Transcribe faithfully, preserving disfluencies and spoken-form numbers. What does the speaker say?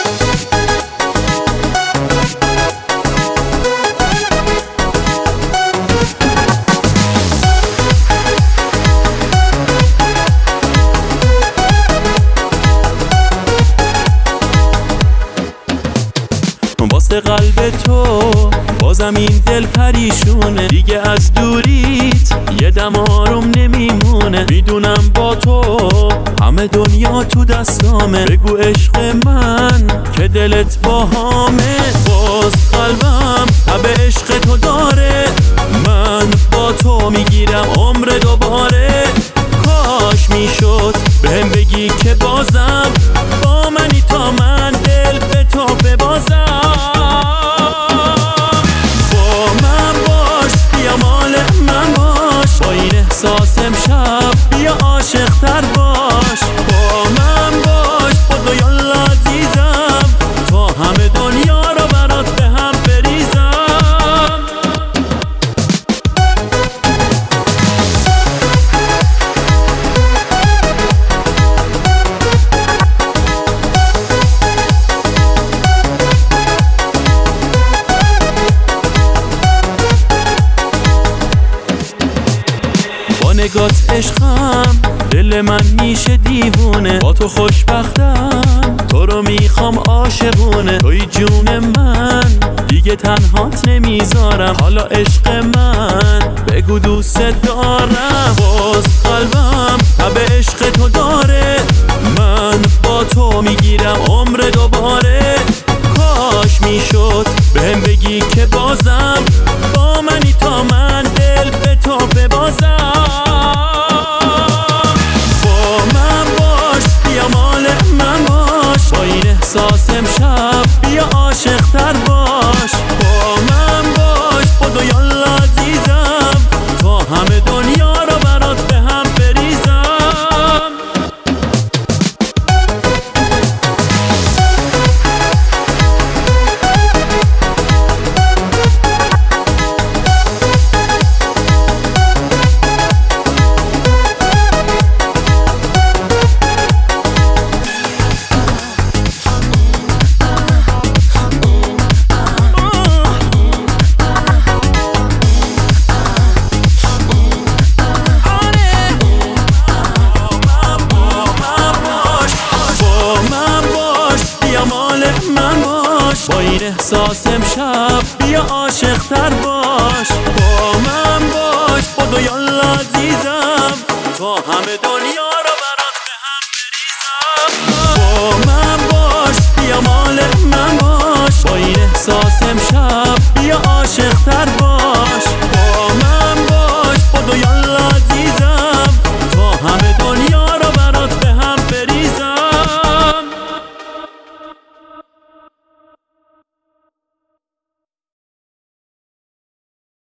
واسه قلب تو بازم این دل پریشونه، دیگه از دوریت یه دم آروم نمیمونه. میدونم با تو همه دنیا تو دستامه، بگو عشق من که دلت باهامه. باز قلبم تب عشق تو داره، من با تو میگیرم عمر دوباره. کاش میشد بهم بگی که بازم با منی تا من دل به تو ببازم. با من باش بیا مال من باش، با این احساس امشب بیا عاشق تر باش. با من باش خدا یالا عزیزم، تا همه دنیا رو برات به هم بریزم. نگات عشقم دل من میشه دیوونه، با تو خوشبختم تو رو میخوام عاشقونه. توی جون من دیگه تنهات نمیذارم، حالا عشق من بگو دوست دارم. باز قلبم تب عشق تو داره، من با تو میگیرم عمر دوباره. کاش میشد بهم بگی که بازم با منی تا من دل به تو ببازم. احساس امشب بیا عاشق تر باش. با من باش خدا یالا عزیزم، تا همه دنیا رو برات به هم بریزم. با این احساس امشب بیا عاشق تر باش.